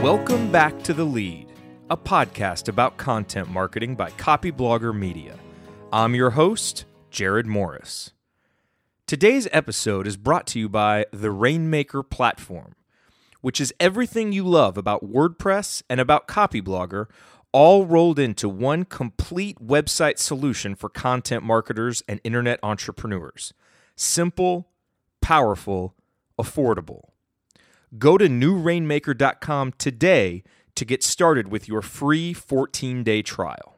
Welcome back to The Lead, a podcast about content marketing by Copyblogger Media. I'm your host, Jared Morris. Today's episode is brought to you by the Rainmaker platform, which is everything you love about WordPress and about Copyblogger, all rolled into one complete website solution for content marketers and internet entrepreneurs. Simple, powerful, affordable. Go to newrainmaker.com today to get started with your free 14-day trial.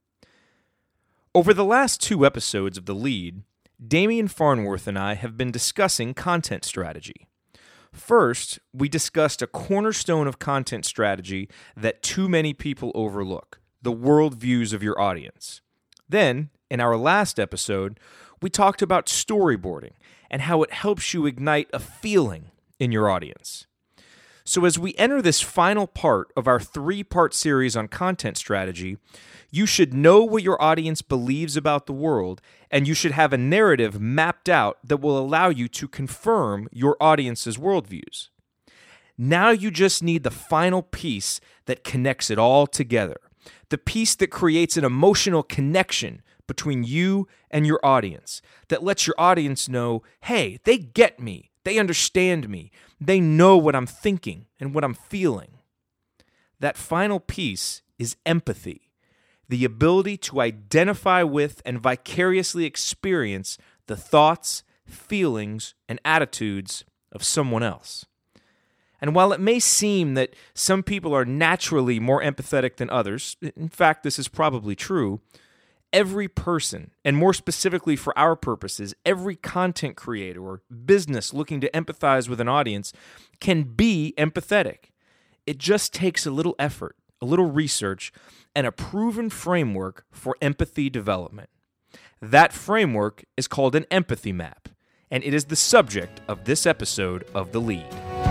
Over the last two episodes of The Lead, Damian Farnworth and I have been discussing content strategy. First, we discussed a cornerstone of content strategy that too many people overlook, the worldviews of your audience. Then, in our last episode, we talked about storyboarding and how it helps you ignite a feeling in your audience. So as we enter this final part of our three-part series on content strategy, you should know what your audience believes about the world, and you should have a narrative mapped out that will allow you to confirm your audience's worldviews. Now you just need the final piece that connects it all together, the piece that creates an emotional connection between you and your audience, that lets your audience know, hey, they get me, they understand me, they know what I'm thinking and what I'm feeling. That final piece is empathy, the ability to identify with and vicariously experience the thoughts, feelings, and attitudes of someone else. And while it may seem that some people are naturally more empathetic than others, in fact, this is probably true, every person, and more specifically for our purposes, every content creator or business looking to empathize with an audience can be empathetic. It just takes a little effort, a little research, and a proven framework for empathy development. That framework is called an empathy map, and it is the subject of this episode of The Lead.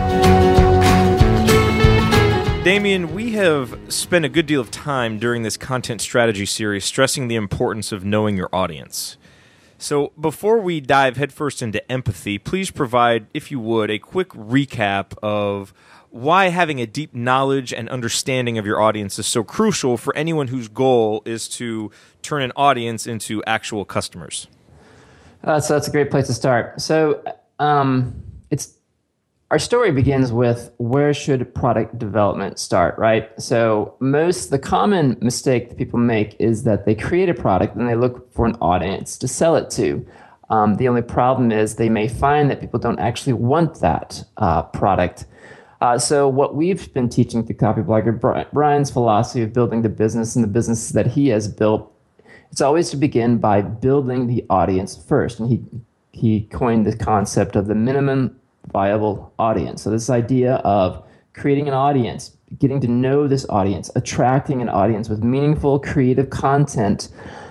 Damian, we have spent a good deal of time during this content strategy series stressing the importance of knowing your audience. So before we dive headfirst into empathy, please provide, if you would, a quick recap of why having a deep knowledge and understanding of your audience is so crucial for anyone whose goal is to turn an audience into actual customers. So that's a great place to start. So our story begins with where should product development start, right? So the common mistake that people make is that they create a product and they look for an audience to sell it to. The only problem is they may find that people don't actually want that product. So what we've been teaching through Copyblogger, Brian's philosophy of building the business and the businesses that he has built, it's always to begin by building the audience first. And he coined the concept of the minimum viable audience. So this idea of creating an audience, getting to know this audience, attracting an audience with meaningful, creative content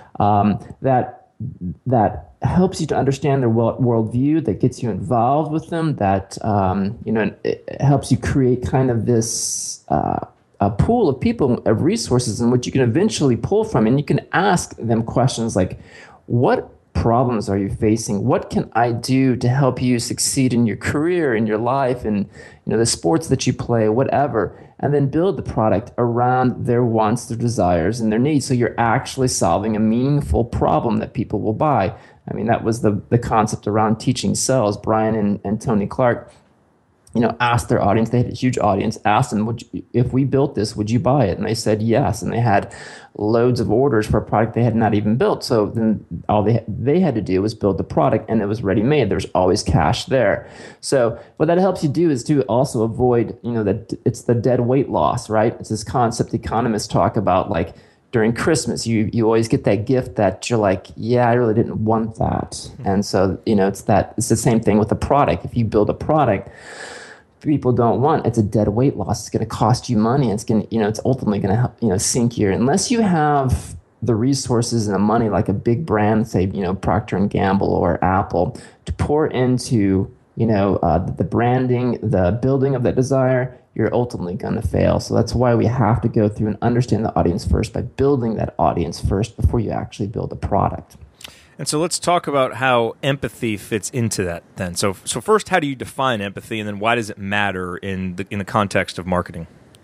that helps you to understand their worldview, that gets you involved with them, that it helps you create kind of this a pool of people, of resources in which you can eventually pull from, and you can ask them questions like, what problems are you facing? What can I do to help you succeed in your career, in your life, and the sports that you play, whatever, and then build the product around their wants, their desires, and their needs, so you're actually solving a meaningful problem that people will buy. I mean, that was the concept around teaching sales. Brian and Tony Clark, asked their audience, they had a huge audience, asked them, if we built this, would you buy it? And they said yes, and they had loads of orders for a product they had not even built. So then all they had to do was build the product, and it was ready-made. There's always cash there. So what that helps you do is to also avoid, that it's the dead weight loss, right? It's this concept economists talk about, like, during Christmas, you always get that gift that you're like, yeah, I really didn't want that. And so, it's the same thing with a product. If you build a product people don't want, it's a dead weight loss. It's going to cost you money. It's going to, it's ultimately going to help, sink you. Unless you have the resources and the money, like a big brand, say, Procter and Gamble or Apple, to pour into, the branding, the building of that desire, you're ultimately going to fail. So that's why we have to go through and understand the audience first by building that audience first before you actually build a product. And so let's talk about how empathy fits into that then. So first, how do you define empathy, and then why does it matter in the context of marketing?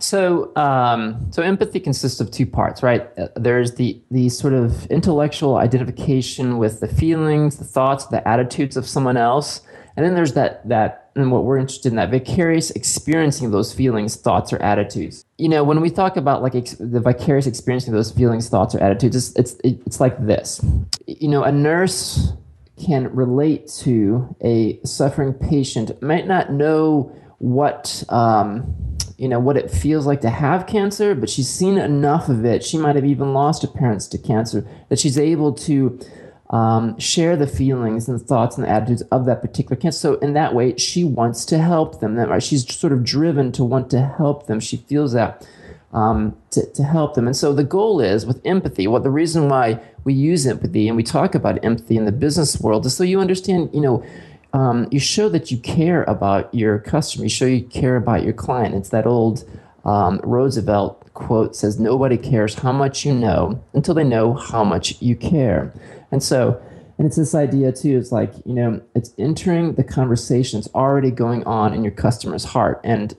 So empathy consists of two parts, right? There's the sort of intellectual identification with the feelings, the thoughts, the attitudes of someone else, and then there's that, and what we're interested in, that vicarious experiencing of those feelings, thoughts, or attitudes. When we talk about like the vicarious experiencing of those feelings, thoughts, or attitudes, it's like this. A nurse can relate to a suffering patient, might not know what what it feels like to have cancer, but she's seen enough of it. She might have even lost her parents to cancer, that she's able to share the feelings and the thoughts and the attitudes of that particular cancer. So in that way, she wants to help them. Right? She's sort of driven to want to help them. She feels that to help them. And so the goal is with empathy, the reason why we use empathy and we talk about empathy in the business world is so you understand, you show that you care about your customer. You show you care about your client. It's that old Roosevelt quote says, nobody cares how much you know until they know how much you care. And it's this idea too, it's like, it's entering the conversation. It's already going on in your customer's heart. And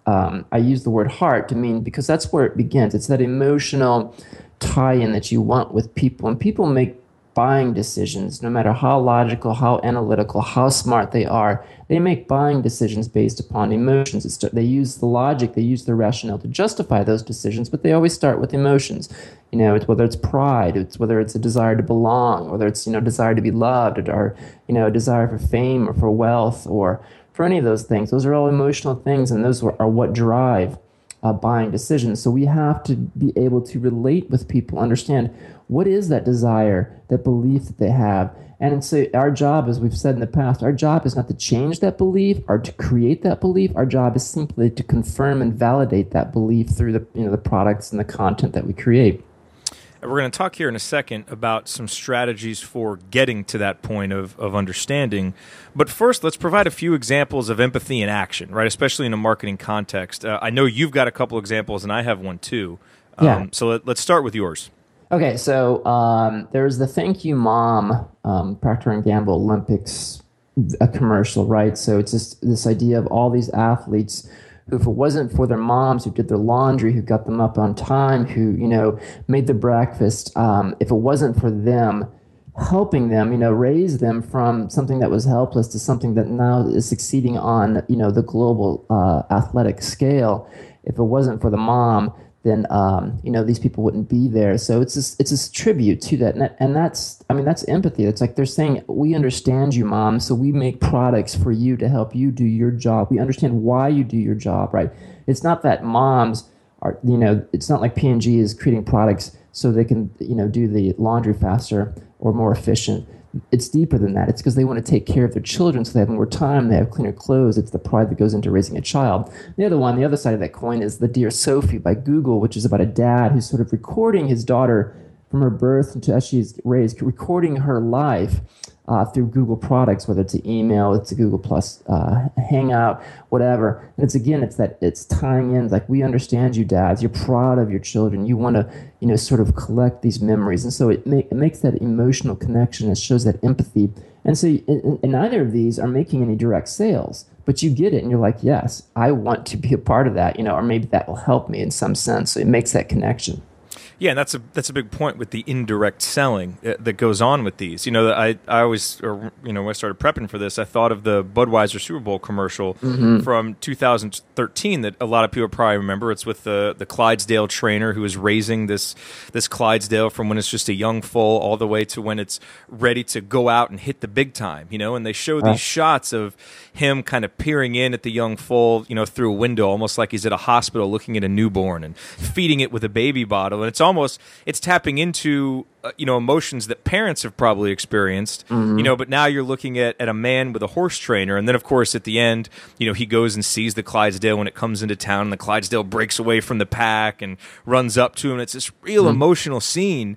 I use the word heart to mean, because that's where it begins. It's that emotional tie-in that you want with people. And people make buying decisions, no matter how logical, how analytical, how smart they are, they make buying decisions based upon emotions. They use the logic, they use the rationale to justify those decisions, but they always start with emotions. It's whether it's pride, it's whether it's a desire to belong, whether it's desire to be loved, or a desire for fame or for wealth or for any of those things. Those are all emotional things, and those are what drive buying decisions. So we have to be able to relate with people, understand what is that desire, that belief that they have. And so our job, as we've said in the past, our job is not to change that belief or to create that belief. Our job is simply to confirm and validate that belief through the products and the content that we create. And we're going to talk here in a second about some strategies for getting to that point of understanding. But first, let's provide a few examples of empathy in action, right? Especially in a marketing context. I know you've got a couple examples, and I have one too. So let's start with yours. Okay, so there's the Thank You Mom Procter & Gamble Olympics a commercial, right? So it's just this idea of all these athletes who, if it wasn't for their moms who did their laundry, who got them up on time, who, made the breakfast, if it wasn't for them helping them, raise them from something that was helpless to something that now is succeeding on, the global athletic scale, if it wasn't for the mom, then these people wouldn't be there. So it's this tribute to that, and that's empathy. It's like they're saying, we understand you, Mom, so we make products for you to help you do your job. We understand why you do your job, right? It's not that moms are, it's not like P&G is creating products so they can do the laundry faster or more efficient. It's deeper than that. It's because they want to take care of their children so they have more time, they have cleaner clothes. It's the pride that goes into raising a child. The other side of that coin is the Dear Sophie by Google, which is about a dad who's sort of recording his daughter from her birth to as she's raised, recording her life through Google products, whether it's an email, it's a Google Plus Hangout, whatever. And it's tying in, like, we understand you, dads. You're proud of your children. You want to, sort of collect these memories. And so it makes that emotional connection. It shows that empathy. And so and neither of these are making any direct sales, but you get it and you're like, yes, I want to be a part of that, or maybe that will help me in some sense. So it makes that connection. Yeah, and that's a big point with the indirect selling that goes on with these. I always, when I started prepping for this, I thought of the Budweiser Super Bowl commercial from 2013 that a lot of people probably remember. It's with the Clydesdale trainer who is raising this Clydesdale from when it's just a young foal all the way to when it's ready to go out and hit the big time. And they show these shots of him kind of peering in at the young foal, through a window, almost like he's at a hospital looking at a newborn and feeding it with a baby bottle. And it's tapping into emotions that parents have probably experienced, but now you're looking at a man with a horse trainer, and then of course at the end, he goes and sees the Clydesdale when it comes into town, and the Clydesdale breaks away from the pack and runs up to him. It's this real emotional scene.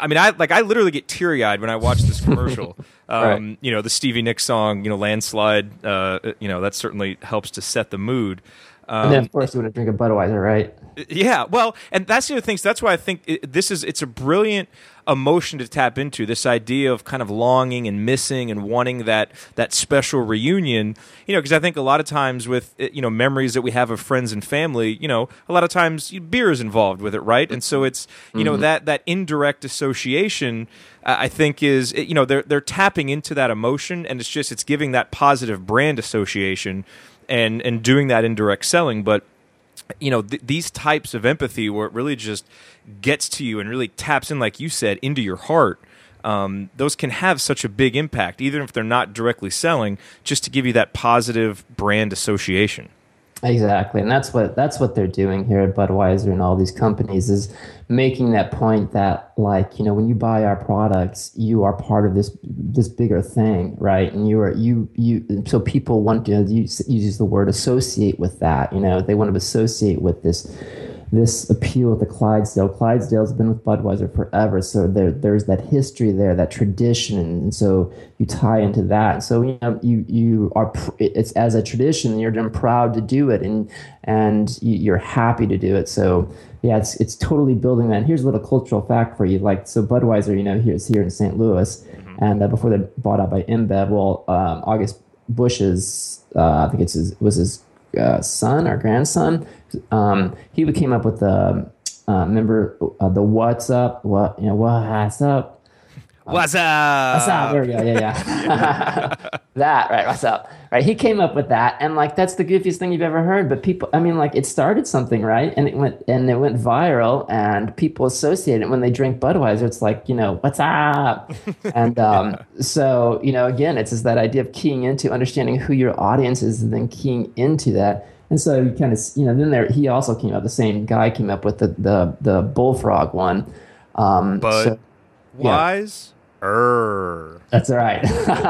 I literally get teary-eyed when I watch this commercial. Right. The Stevie Nicks song, Landslide, that certainly helps to set the mood. And then, of course, you want to drink a Budweiser, right? Yeah, well, and that's the other thing. So that's why I think it's a brilliant emotion to tap into, this idea of kind of longing and missing and wanting that special reunion. Because I think a lot of times with memories that we have of friends and family, a lot of times beer is involved with it, right? And so it's that indirect association. I think is they're tapping into that emotion, and it's giving that positive brand association and doing that indirect selling, but. These types of empathy where it really just gets to you and really taps in, like you said, into your heart, those can have such a big impact, even if they're not directly selling, just to give you that positive brand association. Exactly, and that's what they're doing here at Budweiser and all these companies is making that point that, like, when you buy our products, you are part of this bigger thing, right? And so people want to use the word associate with that. They want to associate with this appeal with the Clydesdale. Clydesdale's been with Budweiser forever, so there's that history there, that tradition, and so you tie into that. So you are it's as a tradition, you're then proud to do it, and you're happy to do it. So yeah, it's totally building that. And here's a little cultural fact for you, like so Budweiser, here in St. Louis, and before they bought out by InBev, August Bush's I think was his son or grandson. He came up with the what's up, what's up. What's up? What's up? There we go. Yeah. That, right. What's up? Right. He came up with that. And like, that's the goofiest thing you've ever heard. But people, it started something, right? And it went viral, and people associate it when they drink Budweiser. It's like, what's up? And so, again, it's just that idea of keying into understanding who your audience is and then keying into that. And so you kind of, then he also came up, the same guy came up with the bullfrog one. Wise. That's right.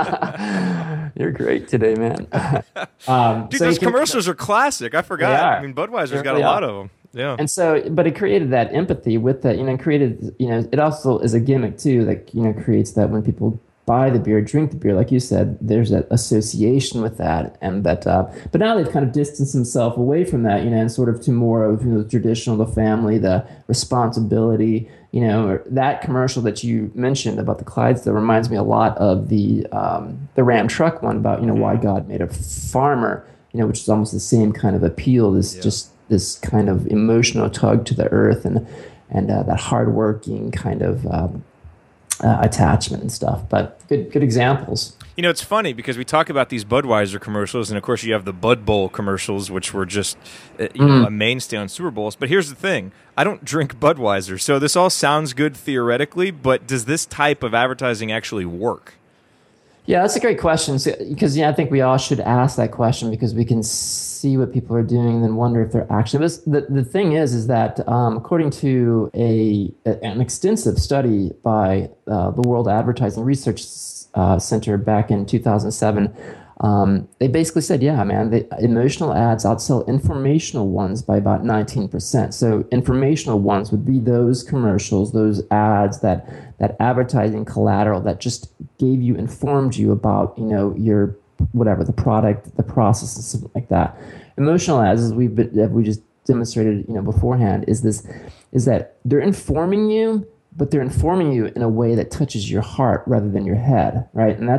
You're great today, man. Dude, those commercials are classic. I forgot. Budweiser's got a lot of them. Yeah. And so, but it created that empathy with that, it also is a gimmick too, that, creates that when people buy the beer, drink the beer, like you said, there's that association with that. And that, but now they've kind of distanced themselves away from that, and sort of to more of the traditional, the family, the responsibility. That commercial that you mentioned about the Clydesdale reminds me a lot of the Ram truck one about why God made a farmer, which is almost the same kind of appeal. Just this kind of emotional tug to the earth and that hardworking kind of attachment and stuff. But good examples. It's funny because we talk about these Budweiser commercials, and of course you have the Bud Bowl commercials, which were just a mainstay on Super Bowls. But here's the thing. I don't drink Budweiser, so this all sounds good theoretically, but does this type of advertising actually work? Yeah, that's a great question, because I think we all should ask that question, because we can see what people are doing and then wonder if they're actually. The thing is that according to an extensive study by the World Advertising Research Center back in 2007, they basically said, the emotional ads outsell informational ones by about 19%. So informational ones would be those commercials, those ads, that advertising collateral that just informed you about, your whatever, the product, the process, and something like that. Emotional ads, as we just demonstrated, beforehand, is that they're informing you, but they're informing you in a way that touches your heart rather than your head, right? And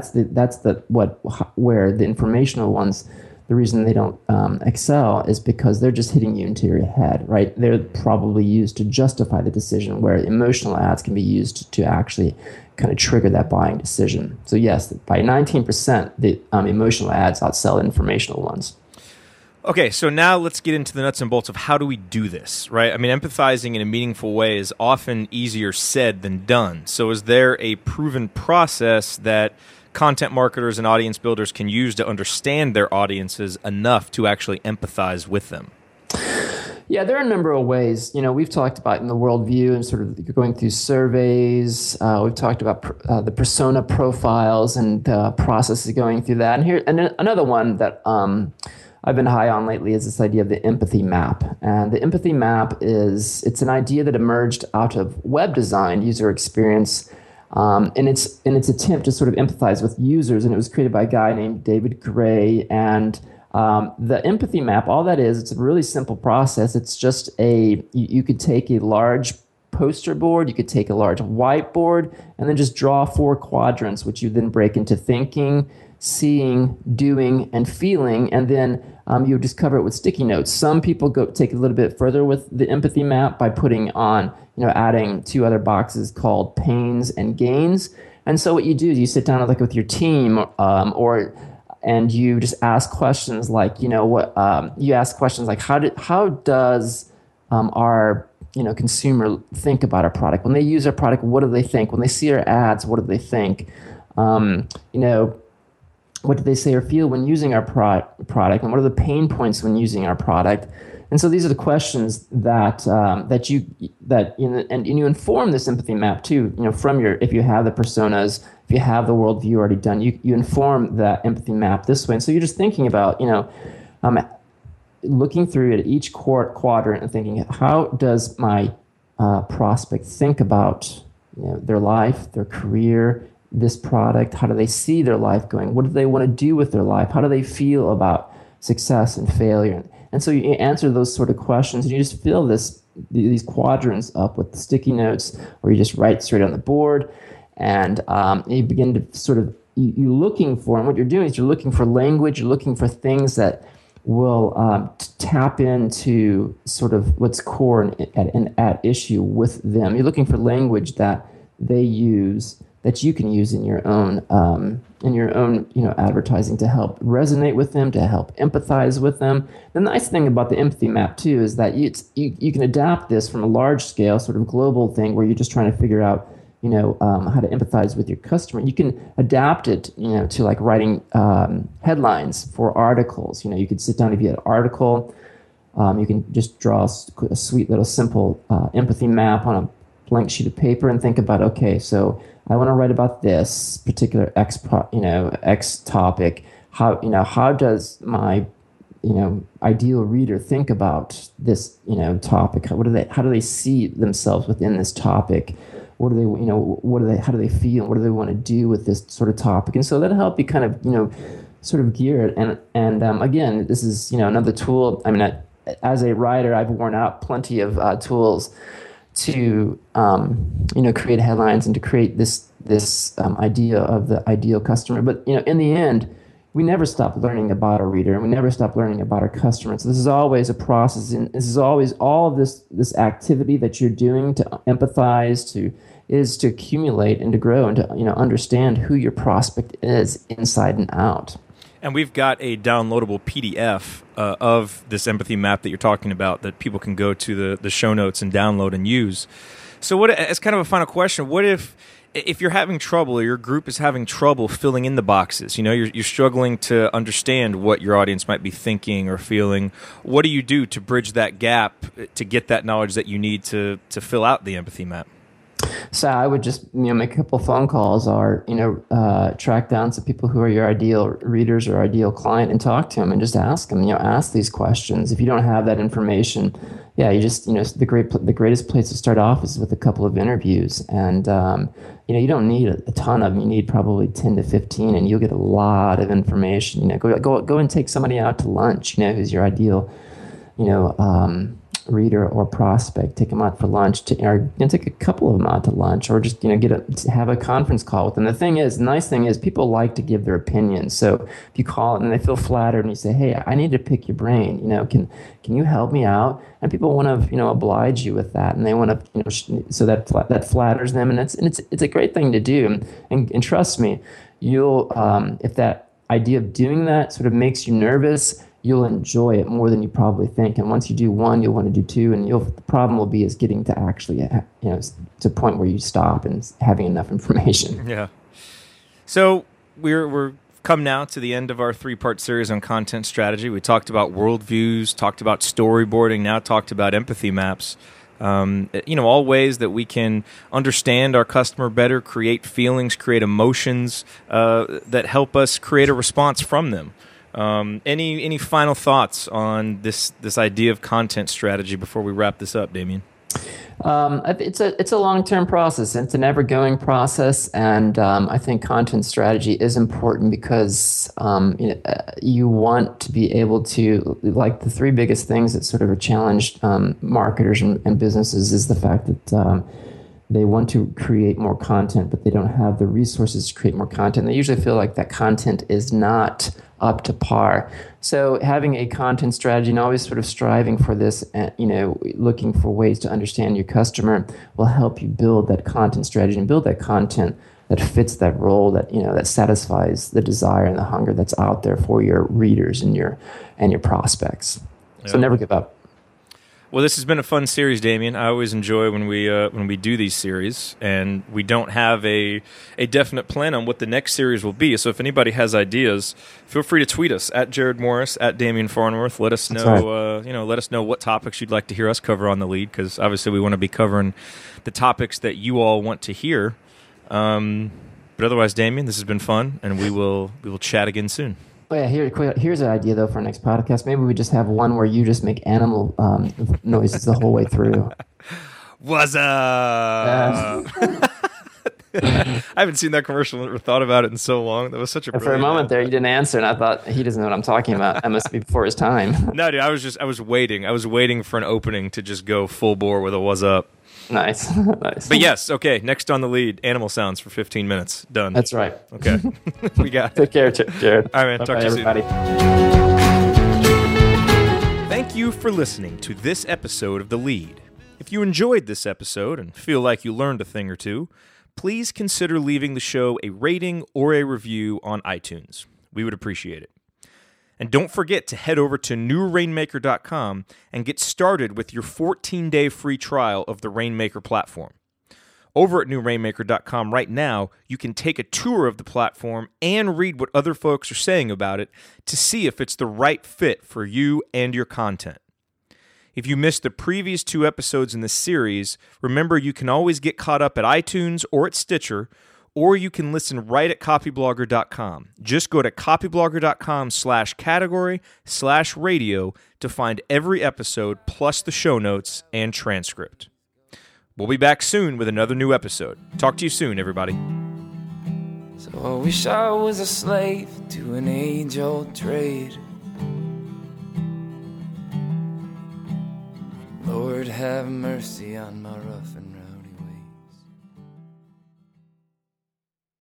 where the informational ones, the reason they don't excel is because they're just hitting you into your head, right? They're probably used to justify the decision, where emotional ads can be used to actually kind of trigger that buying decision. So yes, by 19%, the emotional ads outsell informational ones. Okay, so now let's get into the nuts and bolts of how do we do this, right? Empathizing in a meaningful way is often easier said than done. So is there a proven process that content marketers and audience builders can use to understand their audiences enough to actually empathize with them? Yeah, there are a number of ways. We've talked about in the worldview and sort of going through surveys. We've talked about the persona profiles and processes going through that. And another one that I've been high on lately is this idea of the empathy map. And the empathy map it's an idea that emerged out of web design, user experience, in its attempt to sort of empathize with users. And it was created by a guy named David Gray. And The empathy map, all that is, it's a really simple process. It's just you could take a large poster board, you could take a large whiteboard, and then just draw 4 quadrants, which you then break into thinking, seeing, doing, and feeling, and then you just cover it with sticky notes. Some people take it a little bit further with the empathy map by putting on, adding 2 other boxes called pains and gains. And so what you do is you sit down with your team, and you just ask questions like, you ask questions like, how does our consumer think about our product? When they use our product, what do they think? When they see our ads, what do they think? What do they say or feel when using our product? And what are the pain points when using our product? And so these are the questions that you inform this empathy map too. From if you have the personas, if you have the worldview already done, you inform that empathy map this way. And so you're just thinking about looking through at each quadrant and thinking, how does my prospect think about their life, their career, this product? How do they see their life going? What do they want to do with their life? How do they feel about success and failure? And so you answer those sort of questions, and you just fill these quadrants up with sticky notes, or you just write straight on the board, and you begin to sort of you're looking for, and what you're doing is you're looking for language, you're looking for things that will tap into sort of what's core and at issue with them. You're looking for language that they use, that you can use in your own advertising to help resonate with them, to help empathize with them. The nice thing about the empathy map too is that you can adapt this from a large scale sort of global thing where you're just trying to figure out how to empathize with your customer. You can adapt it to like writing headlines for articles. You could sit down, if you had an article, you can just draw a sweet little simple empathy map on a blank sheet of paper and think about, okay, so I want to write about this particular X topic. How does my ideal reader think about this topic? How do they see themselves within this topic? What do they how do they feel? What do they want to do with this sort of topic? And so that'll help you kind of sort of gear it. And again, this is another tool. I mean, as a writer, I've worn out plenty of tools to create headlines and to create this idea of the ideal customer. But in the end, we never stop learning about our reader, and we never stop learning about our customer. So this is always a process, and this is always all of this activity that you're doing to empathize, to accumulate and to grow and to understand who your prospect is inside and out. And we've got a downloadable PDF of this empathy map that you're talking about that people can go to the show notes and download and use. So as kind of a final question, what if you're having trouble, or your group is having trouble filling in the boxes, you're struggling to understand what your audience might be thinking or feeling, what do you do to bridge that gap to get that knowledge that you need to fill out the empathy map? So I would just make a couple phone calls, or track down some people who are your ideal readers or ideal client and talk to them and just ask them. Ask these questions. If you don't have that information, you just the greatest place to start off is with a couple of interviews, and you don't need a ton of them. You need probably 10 to 15, and you'll get a lot of information. Go and take somebody out to lunch. Who's your ideal reader or prospect. Take them out for lunch, or take a couple of them out to lunch, or just have a conference call with them. The nice thing is, people like to give their opinions. So if you call and they feel flattered, and you say, "Hey, I need to pick your brain. Can you help me out?" And people want to oblige you with that, and they want to so that flatters them, and it's a great thing to do. And trust me, you'll if that idea of doing that sort of makes you nervous, you'll enjoy it more than you probably think. And once you do one, you'll want to do two. And the problem will be is getting to actually, to a point where you stop and having enough information. Yeah. So we're come now to the end of our 3-part series on content strategy. We talked about worldviews, talked about storyboarding, now talked about empathy maps. All ways that we can understand our customer better, create feelings, create emotions that help us create a response from them. Any final thoughts on this idea of content strategy before we wrap this up, Damien? It's a long-term process. It's an ever-going process, and I think content strategy is important because you want to be able to, like, the three biggest things that sort of are challenged marketers and businesses is the fact that they want to create more content, but they don't have the resources to create more content. They usually feel like that content is not up to par. So having a content strategy and always sort of striving for this, looking for ways to understand your customer will help you build that content strategy and build that content that fits that role, that satisfies the desire and the hunger that's out there for your readers and your prospects. So never give up. Well, this has been a fun series, Damien. I always enjoy when we do these series, and we don't have a definite plan on what the next series will be. So if anybody has ideas, feel free to tweet us at Jared Morris, at Damien Farnworth. Let us know, let us know what topics you'd like to hear us cover on The Lead, because obviously we want to be covering the topics that you all want to hear. But otherwise, Damien, this has been fun, and we will chat again soon. Oh yeah, here's an idea though for our next podcast. Maybe we just have one where you just make animal noises the whole way through. What's up? I haven't seen that commercial or thought about it in so long. That was such a for a moment there, you didn't answer, and I thought he doesn't know what I'm talking about. That must be before his time. No, dude, I was waiting. I was waiting for an opening to just go full bore with a "what's up." Nice, nice. But yes, okay. Next on The Lead, animal sounds for 15 minutes. Done. That's right. Okay, we got it. Take care, Jared. All right, man. Bye-bye, Talk to you everybody. soon. Thank you for listening to this episode of The Lead. If you enjoyed this episode and feel like you learned a thing or two, please consider leaving the show a rating or a review on iTunes. We would appreciate it. And don't forget to head over to newrainmaker.com and get started with your 14-day free trial of the Rainmaker platform. Over at newrainmaker.com right now, you can take a tour of the platform and read what other folks are saying about it to see if it's the right fit for you and your content. If you missed the previous 2 episodes in this series, remember you can always get caught up at iTunes or at Stitcher, or you can listen right at copyblogger.com. Just go to copyblogger.com/category/radio to find every episode plus the show notes and transcript. We'll be back soon with another new episode. Talk to you soon, everybody. So I wish I was a slave to an age-old trade. Lord, have mercy on my rough and ready.